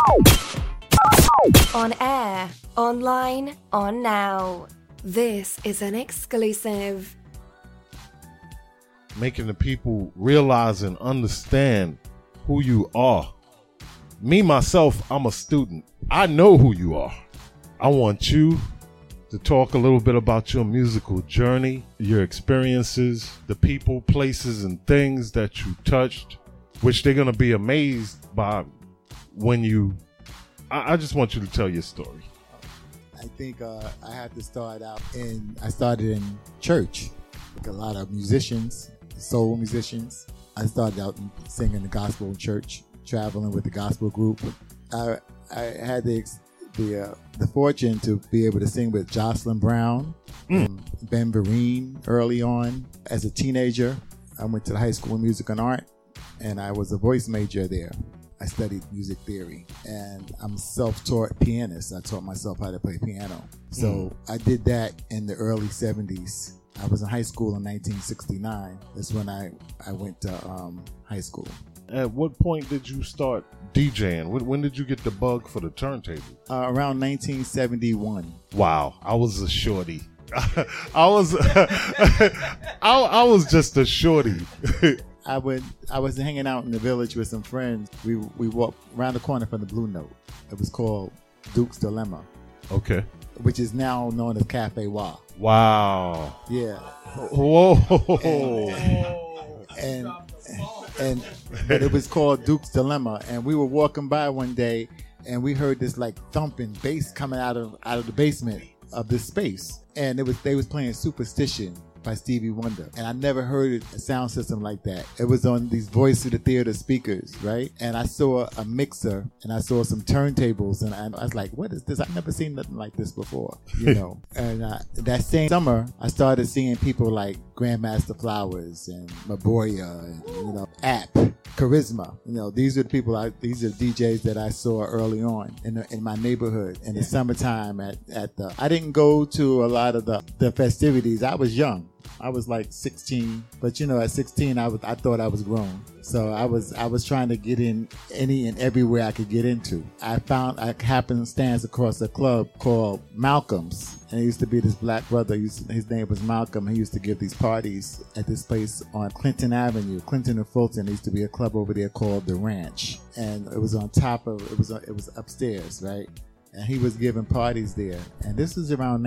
On air, online, on now. This is an exclusive. Making the people realize and understand who you are. Me, myself, I'm a student. I know who you are. I want you to talk a little bit about your musical journey, your experiences, the people, places, and things that you touched, which they're going to be amazed by when you... I just want you to tell your story. I think I had to start out I started in church, like a lot of musicians, soul musicians. I started out singing the gospel in church, traveling with the gospel group. I had the fortune to be able to sing with Jocelyn Brown, Ben Vereen early on. As a teenager, I went to the High School of Music and Art, and I was a voice major there. I studied music theory, and I'm a self-taught pianist. I taught myself how to play piano. So I did that in the early 70s. I was in high school in 1969. That's when I went to high school. At what point did you start DJing? When did you get the bug for the turntable? Around 1971. Wow, I was a shorty. I was just a shorty. I was hanging out in the village with some friends. We walked around the corner from the Blue Note. It was called Duke's Dilemma. Okay. Which is now known as Cafe Wa. Wow. Yeah. Whoa. But it was called Duke's Dilemma, and we were walking by one day, and we heard this like thumping bass coming out of the basement of this space, and they was playing Superstition by Stevie Wonder, and I never heard a sound system like that. It was on these Voice of the Theater speakers, right? And I saw a mixer, and I saw some turntables, and I was like, what is this? I've never seen nothing like this before, you know? And that same summer, I started seeing people like Grandmaster Flowers and Maboya and, App, Charisma. These are the people, these are the DJs that I saw early on in my neighborhood in the summertime I didn't go to a lot of the festivities. I was young. I was like 16, but at 16 I thought I was grown. So I was trying to get in any and everywhere I could get into. I happenstance across a club called Malcolm's, and it used to be this black brother. His name was Malcolm. He used to give these parties at this place on Clinton Avenue, Clinton and Fulton. There used to be a club over there called The Ranch, and it was on top of it was upstairs, right? And he was giving parties there, and this was around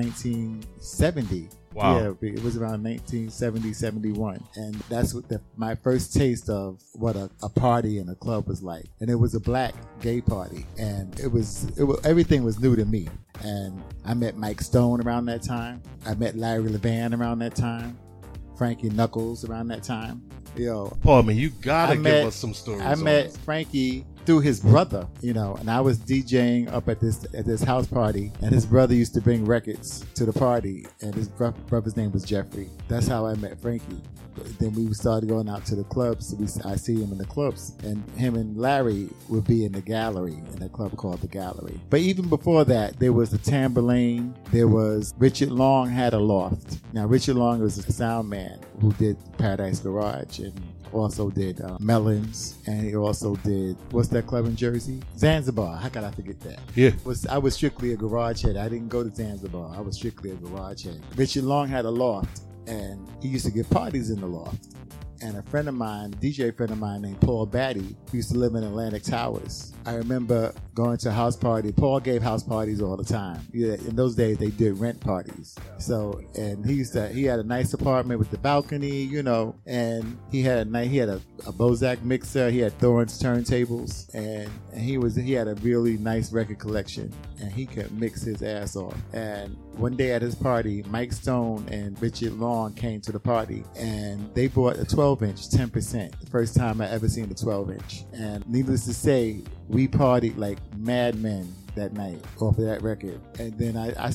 1970. Wow. Yeah, it was around 1970, 71. And that's what my first taste of what a party in a club was like. And it was a black gay party. And it was everything was new to me. And I met Mike Stone around that time. I met Larry Levan around that time. Frankie Knuckles around that time. Pardon me, you gotta give us some stories. I met Frankie through his brother, and I was DJing up at this house party, and his brother used to bring records to the party, and his brother's name was Jeffrey. That's how I met Frankie. Then we started going out to the clubs. I see him in the clubs, and him and Larry would be in the gallery, in a club called the Gallery. But even before that, there was the Tambourine. There was Richard Long had a loft. Now Richard Long was a sound man who did Paradise Garage and also did Melons, and he also did, what's that club in Jersey? Zanzibar. How could I forget that? Yeah. I was strictly a garage head. I didn't go to Zanzibar. I was strictly a garage head. Richard Long had a loft, and he used to give parties in the loft. And a friend of mine, DJ friend of mine named Paul Batty, who used to live in Atlantic Towers. I remember going to a house party. Paul gave house parties all the time. Yeah, in those days, they did rent parties. So, and he had a nice apartment with the balcony, and he had a Bozak mixer. He had Thorne's turntables, and he had a really nice record collection, and he could mix his ass off. And one day at his party, Mike Stone and Richard Long came to the party, and they bought a 12-inch, 10%. The first time I ever seen a 12-inch. And needless to say, we partied like madmen that night off of that record. And then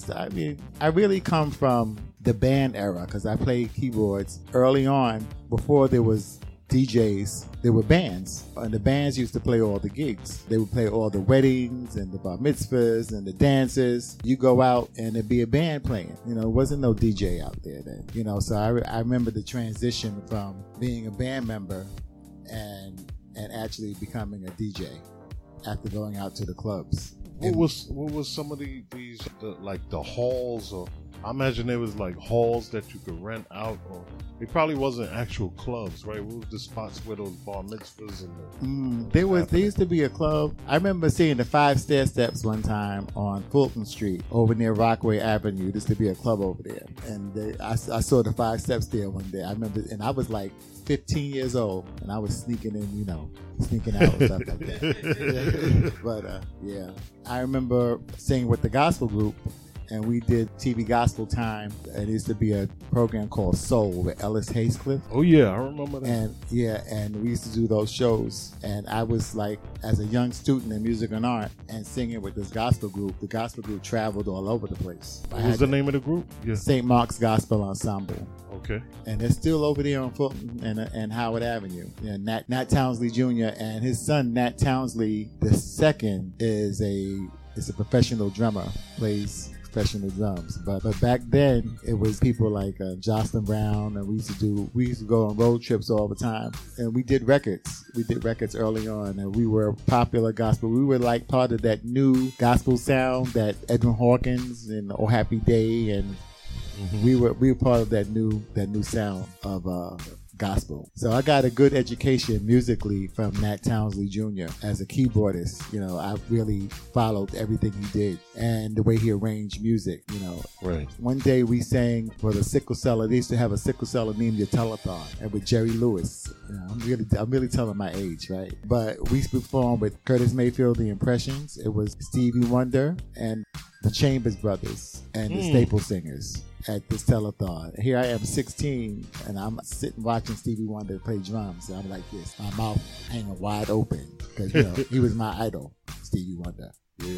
I really come from the band era, because I played keyboards early on. Before there was DJs, there were bands, and the bands used to play all the gigs. They would play all the weddings and the bar mitzvahs and the dances. You go out and there'd be a band playing. There wasn't no DJ out there then. So I remember the transition from being a band member and actually becoming a DJ. after going out to the clubs. What was some of these like the halls, or I imagine there was like halls that you could rent out, or it probably wasn't actual clubs, right? What was the spots where those bar mitzvahs and there used to be a club. I remember seeing the 5 Stair Steps one time on Fulton Street over near Rockaway Avenue. There used to be a club over there, and I saw the 5 Steps there one day. I remember, and I was like 15 years old, and I was sneaking in, sneaking out and stuff like that. But yeah, I remember singing with the gospel group, and we did TV Gospel Time, and it used to be a program called Soul with Ellis Hayscliff. Oh yeah, I remember that. And we used to do those shows, and I was like, as a young student in music and art and singing with this gospel group. The gospel group traveled all over the place. What was the name of the group? Yeah. St. Mark's Gospel Ensemble. Okay. And they're still over there on Fulton and Howard Avenue. Nat Townsley Jr. and his son Nat Townsley II is a professional drummer, plays professional drums. But back then it was people like Jocelyn Brown, and we used to go on road trips all the time, and we did records. We did records early on, and we were popular gospel. We were like part of that new gospel sound that Edwin Hawkins and Oh Happy Day, and we were part of that new sound of gospel. So I got a good education musically from Nat Townsley Jr. as a keyboardist. I really followed everything he did and the way he arranged music. Right. One day we sang for the sickle cellar. They used to have a sickle cellar named the Telethon, and with Jerry Lewis. I'm really telling my age, right? But we performed with Curtis Mayfield, the Impressions. It was Stevie Wonder and the Chambers Brothers and the Staple Singers at this telethon. Here I am, 16, and I'm sitting watching Stevie Wonder play drums. And I'm like this, my mouth hanging wide open, because he was my idol, Stevie Wonder. Yeah.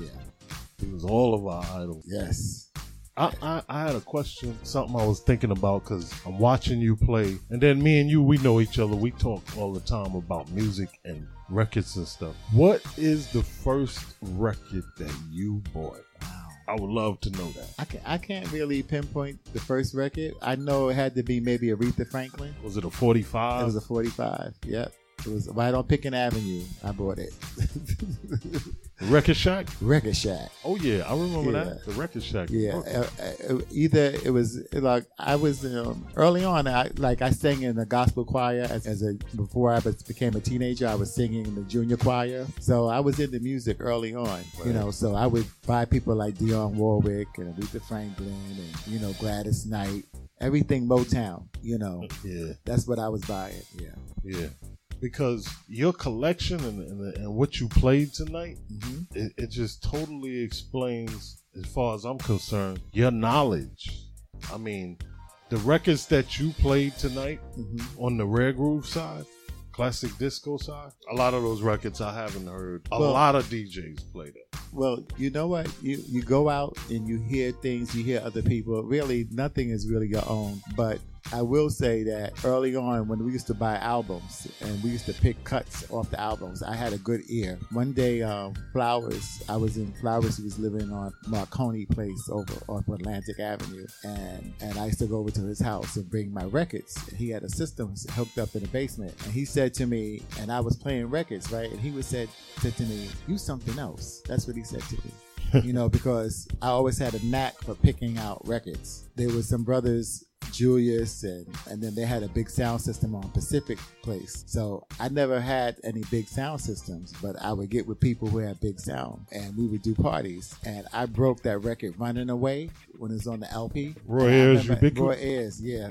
He was all of our idols. Yes. I had a question, something I was thinking about, because I'm watching you play, and then me and you, we know each other. We talk all the time about music and records and stuff. What is the first record that you bought? I would love to know that. I can't really pinpoint the first record. I know it had to be maybe Aretha Franklin. Was it a 45? It was a 45, yep. It was right on Pickens Avenue. I bought it. Record Shack? Record Shack. Oh, yeah. I remember that. The Record Shack. Yeah. Either it was like I was early on, I sang in the gospel choir before I became a teenager. I was singing in the junior choir. So I was into music early on, right. So I would buy people like Dionne Warwick and Aretha Franklin and, Gladys Knight, everything Motown, Yeah. That's what I was buying. Yeah. Yeah. Because your collection and what you played tonight, it just totally explains, as far as I'm concerned, your knowledge. I mean, the records that you played tonight on the Rare Groove side, classic disco side, a lot of those records I haven't heard. A lot of DJs play that. Well, you know what? You go out and you hear things, you hear other people. Really, nothing is really your own. But I will say that early on, when we used to buy albums and we used to pick cuts off the albums, I had a good ear. One day, Flowers, I was in Flowers, he was living on Marconi Place over off Atlantic Avenue, and I used to go over to his house and bring my records. He had a system hooked up in the basement, and he said to me, and I was playing records, right? And he said to me, "You something else." That's what he said to me. Because I always had a knack for picking out records. There was some brothers, Julius, and then they had a big sound system on Pacific Place. So I never had any big sound systems, but I would get with people who had big sound, and we would do parties. And I broke that record, Running Away, when it was on the LP. Roy Ayers, Roy Ayers, yeah.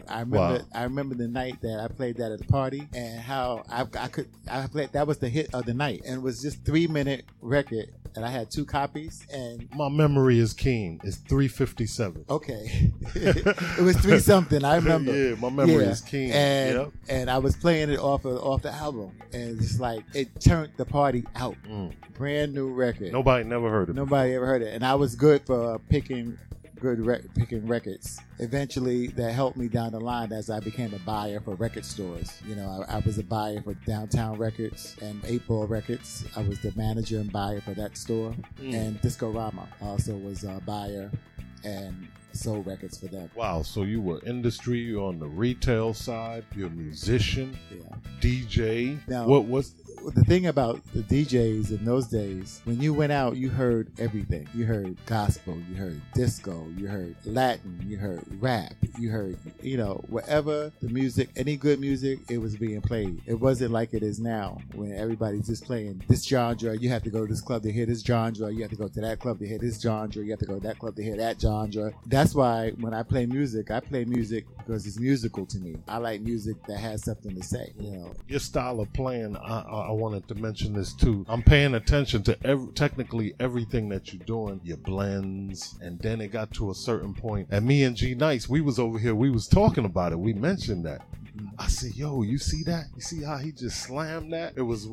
I remember the night that I played that at the party, and how I played. That was the hit of the night, and it was just 3-minute record. And I had 2 copies, and my memory is keen. It's 3:57. Okay, it was 3 something. I remember. Yeah, my memory is keen. And I was playing it off the album, and it's like it turned the party out. Brand new record. Nobody never heard it. Nobody ever heard it, and I was good for picking records. Eventually, that helped me down the line as I became a buyer for record stores. I was a buyer for Downtown Records and 8-Ball Records. I was the manager and buyer for that store. And Disco-Rama also was a buyer and sold records for them. Wow, so you were industry, you're on the retail side, you're a musician, DJ. Now, the thing about the DJs in those days, when you went out, you heard everything. You heard gospel, you heard disco, you heard Latin, you heard rap, you heard, whatever the music, any good music, it was being played. It wasn't like it is now when everybody's just playing this genre. You have to go to this club to hear this genre. You have to go to that club to hear this genre. You have to go to that club to hear that genre. That's why when I play music because it's musical to me. I like music that has something to say. Your style of playing, I wanted to mention this too. I'm paying attention to technically everything that you're doing, your blends, and then it got to a certain point. And me and G Nice, we was over here, we was talking about it. We mentioned that. I said, yo, you see that? You see how he just slammed that? It was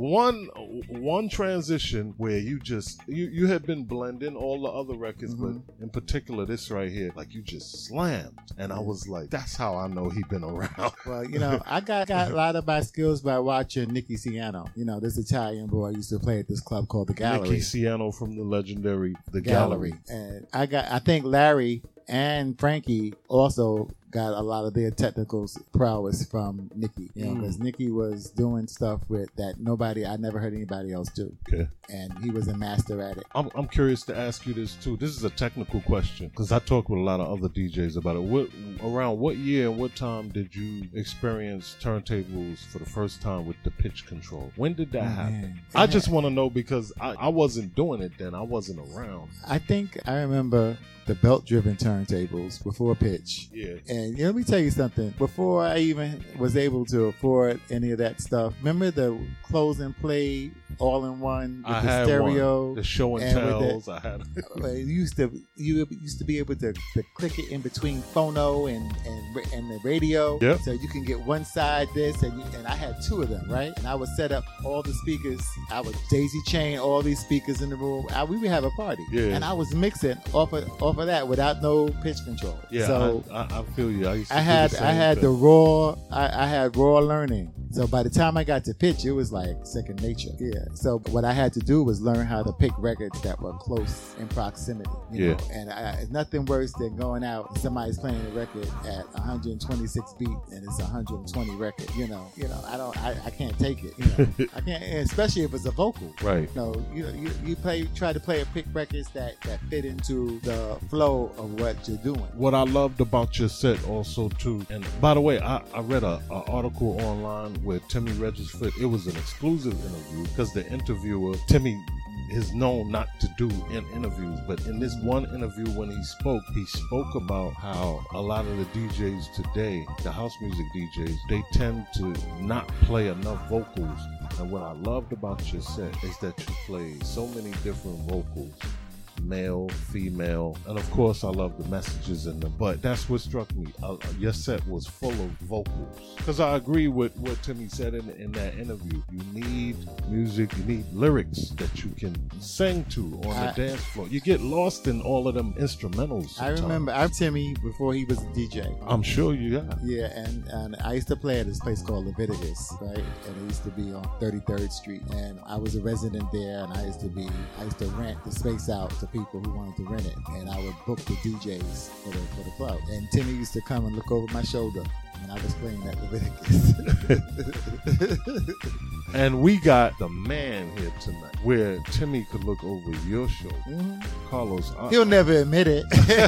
one transition where you had been blending all the other records, but in particular this right here, like you just slammed. And I was like, that's how I know he been around. Well, I got a lot of my skills by watching Nicky Siano. This Italian boy used to play at this club called The Gallery. Nicky Siano from the legendary The Gallery. And I think Larry and Frankie also got a lot of their technical prowess from Nicky, because Nicky was doing stuff with that I never heard anybody else do. Okay. And he was a master at it. I'm curious to ask you this too. This is a technical question because I talk with a lot of other DJs about it. Around what year and what time did you experience turntables for the first time with the pitch control? When did that happen? I just want to know because I wasn't doing it then. I wasn't around. I think I remember the belt-driven turntables before pitch. Yeah. And let me tell you something. Before I even was able to afford any of that stuff, remember the close and play all-in-one with the stereo, one. The show and tells. I had. You used to be able to click it in between phono and the radio. Yep. So you can get one side this, and I had two of them, right? And I would set up all the speakers. I would daisy chain all these speakers in the room. We would have a party. Yeah. And I was mixing off of that without no pitch control. Yeah. So I feel you. I had raw learning. So by the time I got to pitch, it was like second nature. Yeah. So what I had to do was learn how to pick records that were close in proximity. You know? And nothing worse than going out and somebody's playing a record at 126 beat and it's 120 record. I can't take it. I can't, especially if it's a vocal. Right. You try to pick records that fit into the flow of what you're doing. What I loved about your set also too, and by the way, I read an article online where Timmy Regisford, it was an exclusive interview because the interviewer, Timmy, is known not to do in interviews, but in this one interview when he spoke about how a lot of the DJs today, the house music DJs, they tend to not play enough vocals. And what I loved about your set is that you played so many different vocals, male, female, and of course I love the messages in them, but that's what struck me. Your set was full of vocals, because I agree with what Timmy said in that interview. You need music, you need lyrics that you can sing to on the dance floor. You get lost in all of them instrumentals sometimes. I remember Timmy before he was a DJ. I'm sure you got. Yeah, and I used to play at this place called Leviticus, right? And it used to be on 33rd Street, and I was a resident there, and I used to rent the space out to people who wanted to rent it, and I would book the DJs for the club. And Timmy used to come and look over my shoulder when I was playing at Leviticus. And we got the man here tonight, where Timmy could look over your shoulder. Mm-hmm. Carlos, he'll never admit it.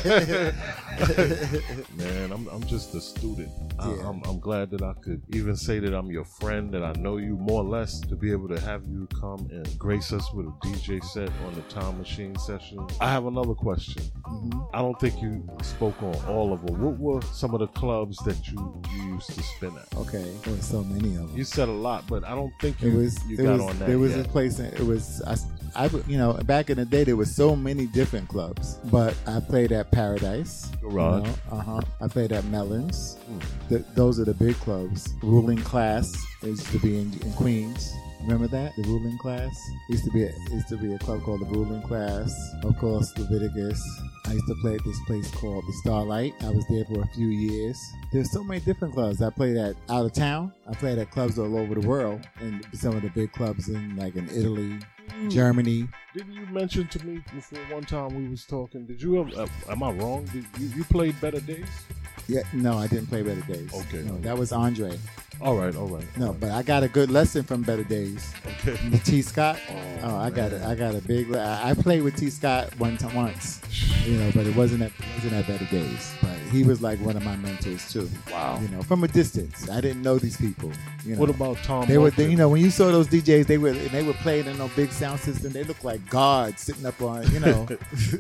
Man, I'm just a student. Yeah. I'm glad that I could even say that I'm your friend, that I know you more or less, to be able to have you come and grace us with a DJ set on the Time Machine session. I have another question. Mm-hmm. I don't think you spoke on all of them. What were some of the clubs that you used to spin at? Okay, there were so many of them. You said a lot, but I don't think you got on that. There was yet. a place. Back in the day, there was so many different clubs. But I played at Paradise Garage. I played at Melons. Those are the big clubs. Ruling Class. It used to be in Queens. Remember that? The Ruling Class? Used to be a club called the Ruling Class. Of course, Leviticus. I used to play at this place called the Starlight. I was there for a few years. There's so many different clubs. I played at out of town. I played at clubs all over the world, and some of the big clubs in Italy, Germany. Didn't you mention to me before one time we was talking? Did you ever? Am I wrong? You played Better Days? Yeah, no, I didn't play Better Days. Okay. No, that was Andre. All right. No, but I got a good lesson from Better Days. Okay. T. Scott. Oh, I got a big. I played with T. Scott once, but it wasn't at Better Days. But he was like one of my mentors too. Wow. From a distance. I didn't know these people. What about Tom? They were, Moulton? when you saw those DJs, they were playing in no big sound system. They looked like guards sitting up on, Did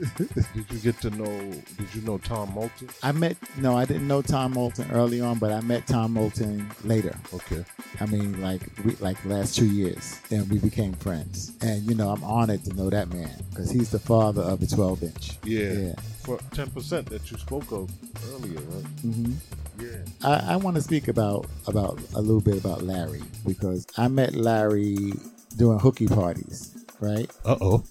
you know Tom Moulton? I didn't know Tom Moulton early on, but I met Tom Moulton later. Okay. I mean, like last 2 years, and we became friends. And I'm honored to know that man because he's the father of the 12-inch. Yeah. For 10% that you spoke of earlier, right? Mm-hmm. Yeah. I want to speak about a little bit about Larry because I met Larry doing hooky parties, right? Uh-oh.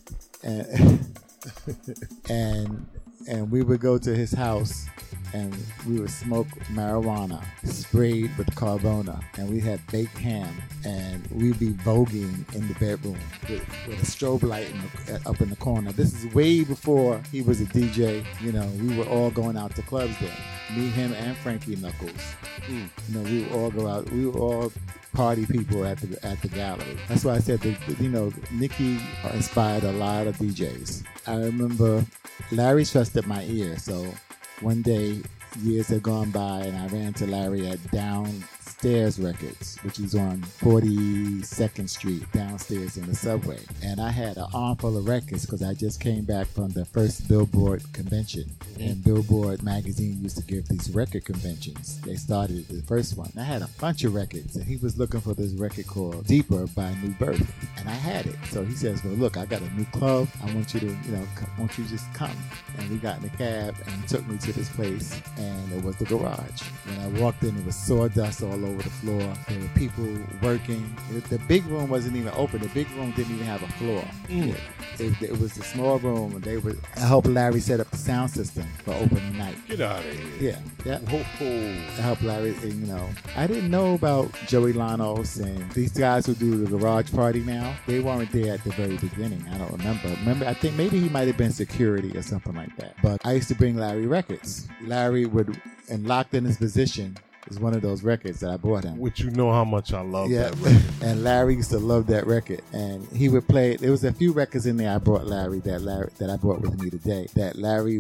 And we would go to his house and we would smoke marijuana sprayed with Carbona, and we had baked ham, and we'd be voguing in the bedroom with a strobe light up in the corner. This is way before he was a DJ. We were all going out to clubs then. Me, him, and Frankie Knuckles. We would all go out. We were all party people at the gallery. That's why I said that, Nicky inspired a lot of DJs. I remember Larry trusted my ear, so one day, years had gone by, and I ran to Larry at Downstairs Records, which is on 42nd Street, downstairs in the subway. And I had an armful of records because I just came back from the first Billboard convention. And Billboard magazine used to give these record conventions. They started the first one. I had a bunch of records, and he was looking for this record called Deeper by New Birth. And I had it. So he says, well, look, I got a new club. I want you to, won't you just come? And we got in a cab, and he took me to this place, and it was the garage. When I walked in, it was sawdust all over the floor. There were people working. The big room wasn't even open. The big room didn't even have a floor. It was a small room, and I helped Larry set up the sound system for opening night. Get out of here. Yeah. I I helped Larry, I didn't know about Joey Lanos and these guys who do the garage party now. They weren't there at the very beginning. I don't remember. I think maybe he might have been security or something like that. But I used to bring Larry records. Larry and Locked in His Position is one of those records that I bought him. Which you know how much I love that record. And Larry used to love that record. And he would play it. There was a few records in there I brought Larry that I brought with me today. That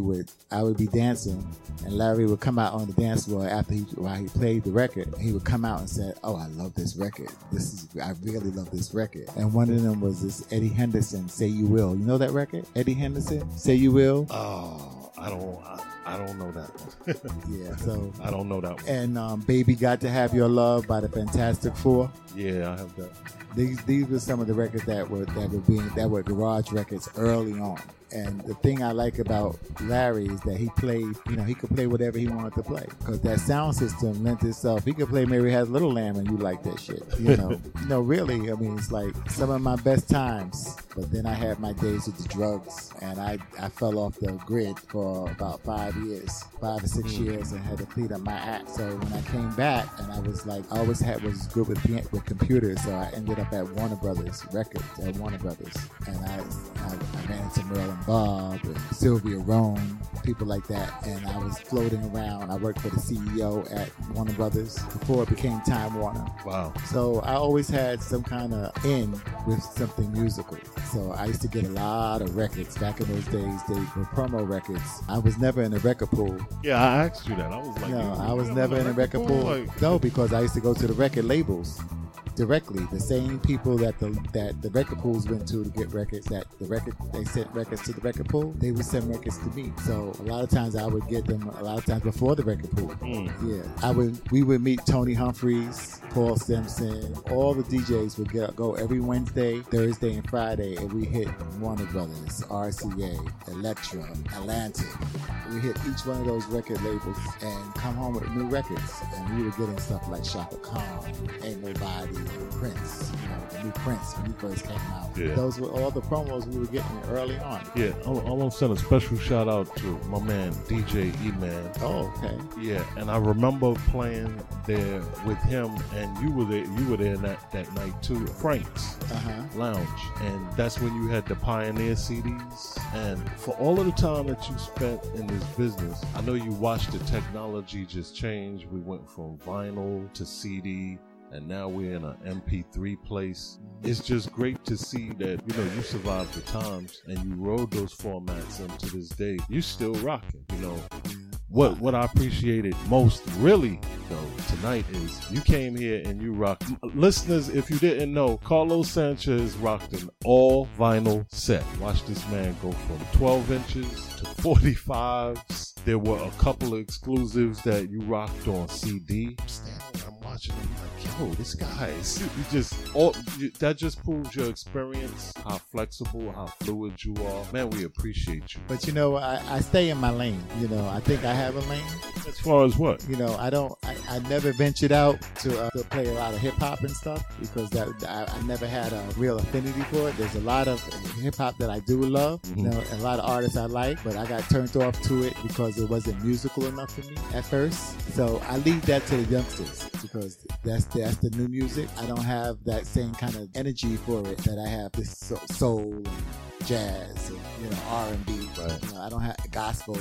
I would be dancing, and Larry would come out on the dance floor while he played the record. He would come out and say, "Oh, I love this record. I really love this record." And one of them was this Eddie Henderson, "Say You Will." You know that record? Eddie Henderson, "Say You Will." Oh, I don't know that one. Yeah, so I don't know that one. And "Baby Got to Have Your Love" by the Fantastic Four. Yeah, I have that. These were some of the records that were garage records early on. And the thing I like about Larry is that he played, he could play whatever he wanted to play. Because that sound system lent itself. He could play Mary Has Little Lamb and you like that shit. Really, I mean, it's like some of my best times. But then I had my days with the drugs. And I fell off the grid for about 5 or 6 years, and had to clean up my act. So when I came back, and I was like, I always was good with computers. So I ended up at Warner Brothers Records, And I ran into Merlin Bob and Sylvia Rhone, people like that, and I was floating around. I worked for the CEO at Warner Brothers before it became Time Warner. Wow. So I always had some kind of in with something musical. So I used to get a lot of records. Back in those days, they were promo records. I was never in a record pool. Yeah, I asked you that. I was like, no, I was never in a record pool. No, because I used to go to the record labels directly. The same people that the record pools went to get records, they sent records to the record pool, they would send records to me. So a lot of times I would get them a lot of times before the record pool. Yeah. We would meet Tony Humphries, Paul Simpson, all the DJs would go every Wednesday, Thursday, and Friday, and we hit Warner Brothers, RCA, Elektra, Atlantic. We hit each one of those record labels and come home with new records. And we were getting stuff like Shaka Khan, Ain't Nobody, Prince, the new Prince when he first came out. Yeah. Those were all the promos we were getting early on. Yeah, I want to send a special shout out to my man DJ E-Man. Oh, okay. Yeah, and I remember playing there with him, and you were there. You were there that night too, Frank's Lounge, and that's when you had the Pioneer CDs. And for all of the time that you spent in this business, I know you watched the technology just change. We went from vinyl to CD, and now we're in an MP3 place. It's just great to see that, you survived the times and you rode those formats, and to this day, you still rocking, What I appreciated most, really, though, tonight is you came here and you rocked. Listeners, if you didn't know, Carlos Sanchez rocked an all vinyl set. Watch this man go from 12 inches to 45s. There were a couple of exclusives that you rocked on CD. I'm watching him like, yo, this guy is that just proves your experience, how flexible, how fluid you are. Man, we appreciate you. But I stay in my lane. I think I have a lane. As far as what? I never ventured out to play a lot of hip hop and stuff because I never had a real affinity for it. There's a lot of hip hop that I do love, a lot of artists I like, but I got turned off to it because it wasn't musical enough for me at first. So I leave that to the youngsters because that's the new music. I don't have that same kind of energy for it that I have this soul and jazz and R&B. Right. I don't have gospel.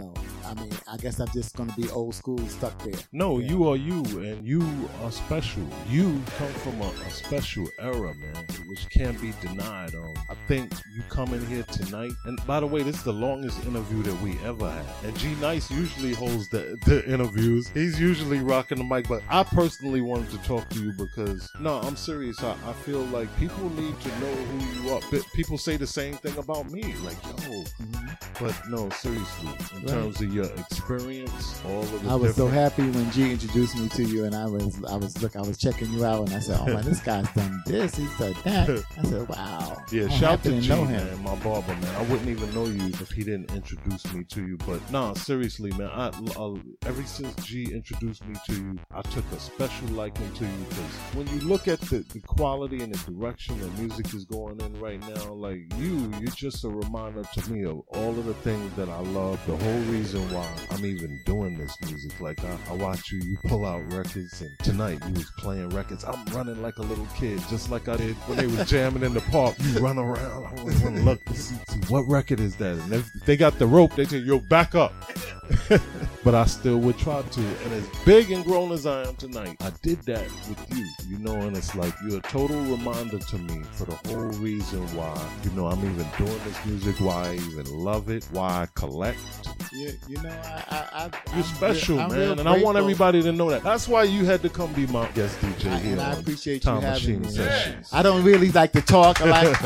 I guess I'm just gonna be old school, stuck there. No, you are you, and you are special. You come from a special era, man, which can't be denied. I think you come in here tonight, and by the way, this is the longest interview that we ever had. And G Nice usually holds the interviews. He's usually rocking the mic, but I personally wanted to talk to you because, no, I'm serious. I feel like people need to know who you are. People say the same thing about me, like, yo. But no, seriously, in terms of your experience, all of the I was so happy when G introduced me to you, and I was checking you out, and I said, oh man, this guy's done this, he's done that. I said, wow. Yeah, shout to G, man, my barber, man. I wouldn't even know you if he didn't introduce me to you. But no, seriously, man, I ever since G introduced me to you, I took a special liking to you because when you look at the quality and the direction that music is going in right now, like you're just a reminder to me of all of the things that I love, the whole reason why I'm even doing this music. Like I watch you pull out records, and tonight you was playing records. I'm running like a little kid, just like I did when they was jamming in the park. You run around, I always want to look to see what record is that, and if they got the rope, they say, yo, back up. But I still would try to, and as big and grown as I am tonight, I did that with you, and it's like you're a total reminder to me for the whole reason why, I'm even doing this music, why I even love it, why I collect. Yeah, you're special, man, and grateful. I want everybody to know that. That's why you had to come be my guest DJ here. And I appreciate you Time having Machine me. Sessions. I don't really like to talk a lot.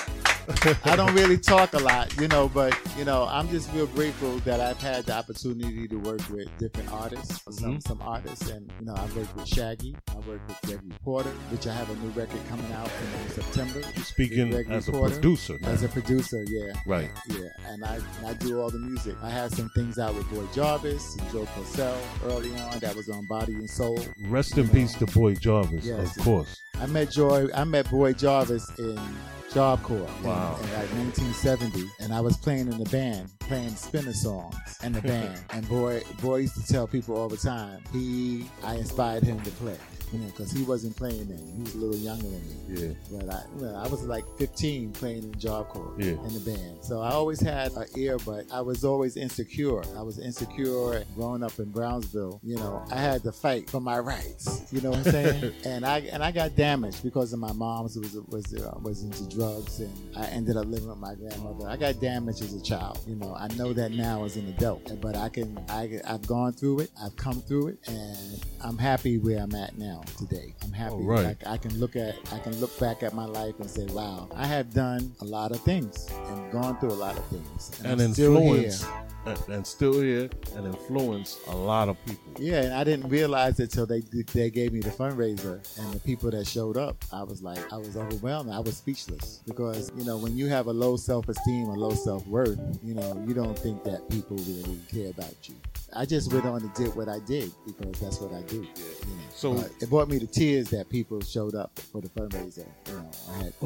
I don't really talk a lot, but I'm just real grateful that I've had the opportunity to work with different artists, some artists, and I've worked with Shaggy, I worked with Gregory Porter, which I have a new record coming out in September. You're speaking as a producer, man. As a producer, yeah, right, yeah, and I do all the music. I had some things out with Boy Jarvis and Joe Purcell early on that was on Body and Soul. Rest in peace to Boy Jarvis, yes. Of course. I met Boy Jarvis in Job Corps in like 1970, and I was playing in the band, playing Spinner songs in the band. And boy used to tell people all the time, I inspired him to play. Because he wasn't playing then. He was a little younger than me. Yeah. But I was like 15 playing in Job Corps in the band. So I always had an ear, but I was always insecure. I was insecure growing up in Brownsville. I had to fight for my rights. You know what I'm saying? and I got damaged because of my mom was into drugs, and I ended up living with my grandmother. I got damaged as a child. I know that now as an adult, but I've gone through it. I've come through it, and I'm happy where I'm at now. Today, I'm happy. Right. I can look back at my life and say, "Wow, I have done a lot of things and gone through a lot of things, and influence, and still here, and influence a lot of people." Yeah, and I didn't realize it till they gave me the fundraiser and the people that showed up. I was overwhelmed. I was speechless because when you have a low self-esteem or low self-worth, you don't think that people really care about you. I just went on and did what I did because that's what I do. You know. So- But it brought me to tears that people showed up for the fundraiser. You know, I had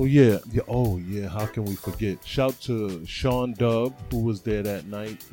Oh yeah. How can we forget? Shout to Sean Dub, who was there that night,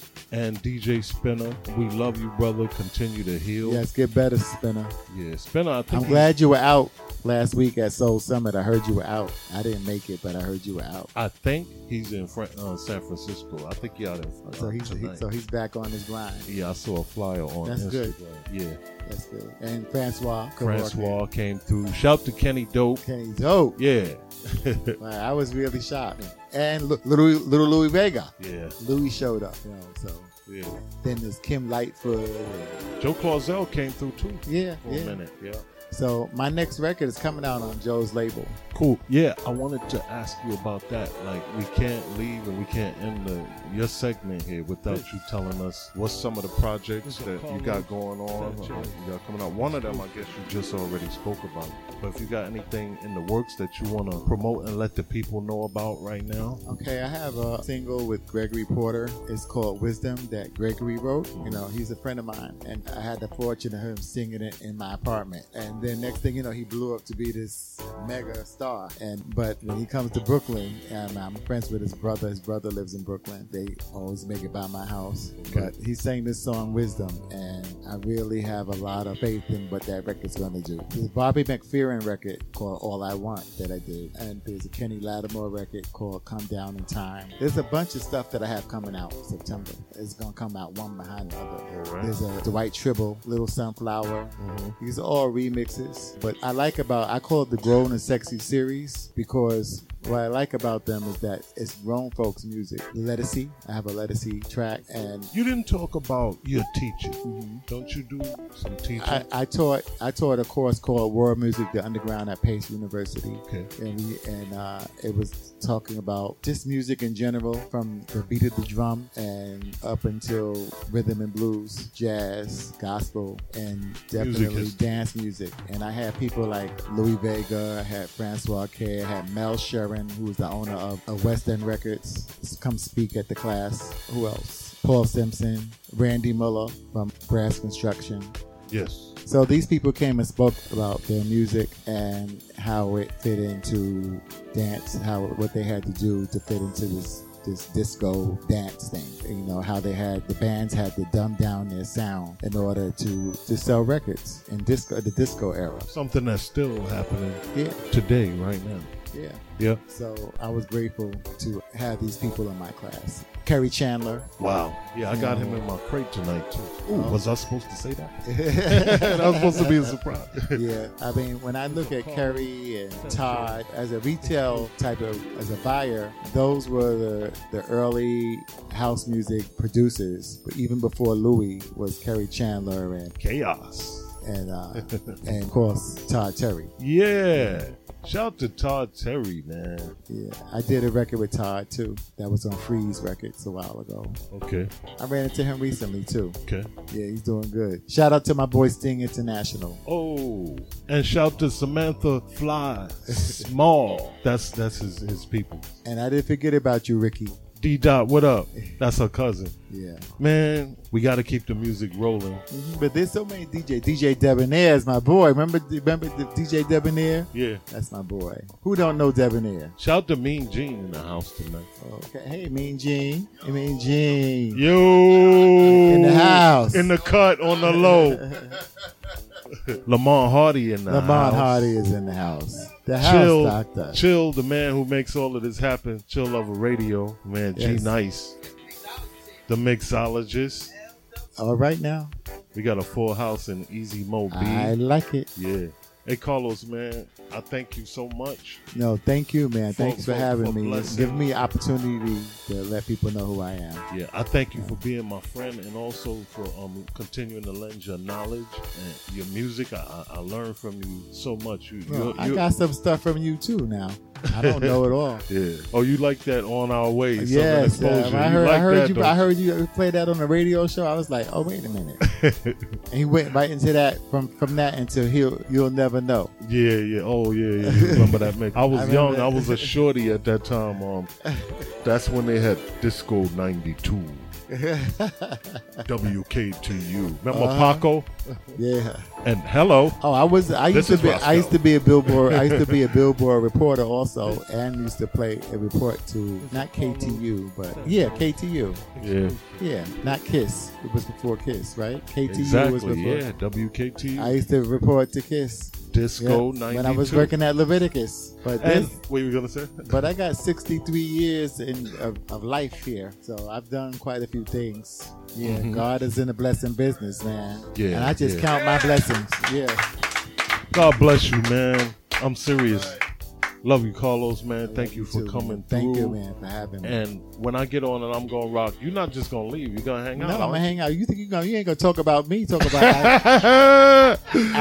and DJ Spinner. We love you, brother. Continue to heal. yes, get better, Spinner. Yeah, Spinner. I think I'm glad you were out last week at Soul Summit. I heard you were out. I didn't make it, but I heard you were out. I think he's in San Francisco. I think he's out in So he's back on his grind. Yeah, I saw a flyer on That's Instagram. good. Yeah, That's good. And Francois. came through. Shout to Kenny Dope. Kenny Dope. Yeah, Wow, I was really shocked. And little Louis Vega. yeah, Louis showed up, you know. So yeah. then there's Kim Lightfoot. And, Joe Clausell came through too yeah, for a yeah. minute. Yeah. So my next record is coming out on Joe's label. Cool. Yeah, I wanted to ask you about that. Like, we can't leave and we can't end your segment here without you telling us what's some of the projects that you got going on, you got coming out. One of them, I guess you just already spoke about. But if you got anything in the works that you want to promote and let the people know about right now. Okay, I have a single with Gregory Porter. It's called Wisdom that Gregory wrote. You know, he's a friend of mine, and I had the fortune of him singing it in my apartment. And then next thing you know, he blew up to be this mega star. But when he comes to Brooklyn, and I'm friends with his brother. His brother lives in Brooklyn. They always make it by my house. But he sang this song Wisdom, and I really have a lot of faith in what that record's going to do. There's a Bobby McFerrin record called All I Want that I did, and there's a Kenny Lattimore record called Come Down in Time. There's a bunch of stuff that I have coming out in September. It's going to come out one behind the other. All right. There's a Dwight Tribble, Little Sunflower. These are all remixes. But I call it the Grown and Sexy series because what I like about them is that it's grown folks music. Lettucey, I have a Lettucey track, and You didn't talk about your teaching. Don't you do some teaching? I taught a course called World Music, the Underground at Pace University. Okay. And it was talking about just music in general, from the beat of the drum and up until rhythm and blues, jazz, gospel, and definitely history. dance music. And I had people like Louis Vega, I had Francois K, I had Mel Sharon, who was the owner of West End Records, come speak at the class. Who else? Paul Simpson, Randy Muller from Brass Construction. Yes. So these people came and spoke about their music and how it fit into dance, what they had to do to fit into this disco dance thing. You know, how the bands had to dumb down their sound in order to sell records in the disco era. Something that's still happening Yeah, today, right now. yeah. Yeah. So I was grateful to have these people in my class. Kerry Chandler. Wow. Yeah, I got him in my crate tonight too. Ooh, was I supposed to say that? That was supposed to be a surprise. Yeah, I mean, when I look at Kerry and Todd as a retail as a buyer, those were the early house music producers. But even before Louis was Kerry Chandler and Chaos. and of course Todd Terry. Yeah. Shout out to Todd Terry, man. Yeah, I did a record with Todd too. That was on Freeze Records a while ago. Okay. I ran into him recently too. Okay. Yeah, he's doing good. Shout out to my boy Sting International. Oh, and shout to Samantha Fly Small. That's his people. And I didn't forget about you, Ricky. D Dot, what up? That's her cousin. Yeah. Man, we got to keep the music rolling. But there's so many DJ Debonair is my boy. Remember the DJ Debonair? Yeah. That's my boy. Who don't know Debonair? Shout to Mean Gene in the house tonight. Okay. Hey, Mean Gene. Hey, Mean Gene. Yo. In the house. In the cut on the low. Lamont Hardy in the house. Lamont Hardy is in the house. The Chill, house doctor. Chill, the man who makes all of this happen. Chill Lover Radio. Man, Yes. G Nice. The mixologist. All right now. We got a full house in Easy Mo B. I like it. Yeah. Hey, Carlos, man, I thank you so much. No, thank you, man. Thanks for having me. blessing. Give me opportunity to let people know who I am. Yeah, I thank you for being my friend and also for continuing to lend your knowledge and your music. I learned from you so much. I got some stuff from you too now. I don't know it all. Yeah. Oh, you like that On Our Way? Yes, Southern Exposure. I like heard that, you. I heard you play that on the radio show. I was like, oh, wait a minute. And he went right into that from that until You'll Never Know. Yeah. Oh, yeah. You remember that mix? I was young. that. I was a shorty at that time. That's when they had Disco 92. WKTU. Remember Paco? Yeah. And hello. Oh, I used to be a Billboard reporter also, and used to play a report to not KTU, but KTU. Yeah. Not KISS. It was before KISS, right? KTU Exactly. was before. Yeah. WKTU. I used to report to KISS. Disco Yeah, 92. when I was working at Leviticus. But what were you gonna say? But I got 63 years of life here, so I've done quite a few things. Yeah, God is in the blessing business, man. Yeah, and I just count my blessings. Yeah. God bless you, man. I'm serious. Love you, Carlos, man. Thank you for too, coming man. through. Thank you, man, for having me. And when I get on and I'm gonna rock, you're not just gonna leave. You're gonna hang out. No, I'm gonna hang out. You think you ain't gonna talk about me? Talk about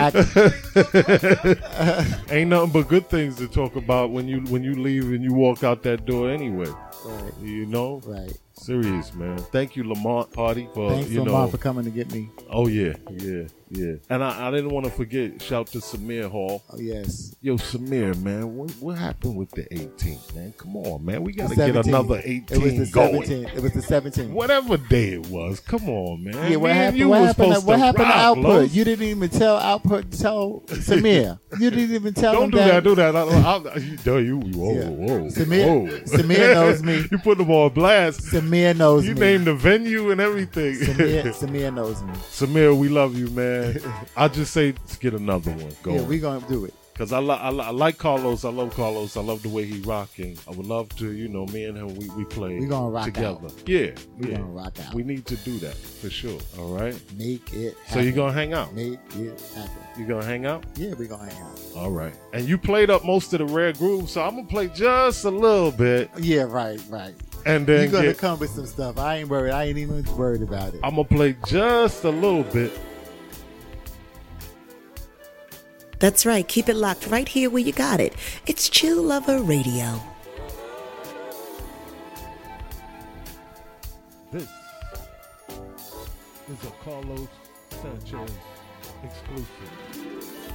Ain't nothing but good things to talk about when you leave and you walk out that door anyway. Right. You know? Right. Serious, man. Thank you, Lamont Party, for Thanks, Lamont, for coming to get me. Oh yeah. And I didn't want to forget. Shout to Samir Hall. Oh yes. Yo, Samir, man, what happened with the 18th, man? Come on, man. We got to The get 17th. another 18 It was the going. 17th. It was the 17th. Whatever day it was. Come on, man. Yeah, what Me and happened? you What was happened? supposed What to happened to rock, Output? Los. You didn't even tell Samir. You didn't even tell Don't him do that. that. Whoa. Samir knows me. You put them on blast. Samir knows You me. named the venue and everything. Samir knows me. Samir, we love you, man. I just say let's get another one going. Yeah, we gonna do it. Because I like Carlos. I love Carlos. I love the way he rocking. I would love to, me and him, we play We gonna rock together. out. Yeah. We gonna rock out. We need to do that for sure. All right. Make it happen. So you're going to hang out? Make it happen. You going to hang out? Yeah, we gonna hang out. All right. And you played up most of the rare grooves, so I'm going to play just a little bit. Yeah, right. And then You're gonna come with some stuff. I ain't worried. I ain't even worried about it. I'm going to play just a little bit. That's right. Keep it locked right here where you got it. It's Chill Lover Radio. This is a Carlos Sanchez exclusive.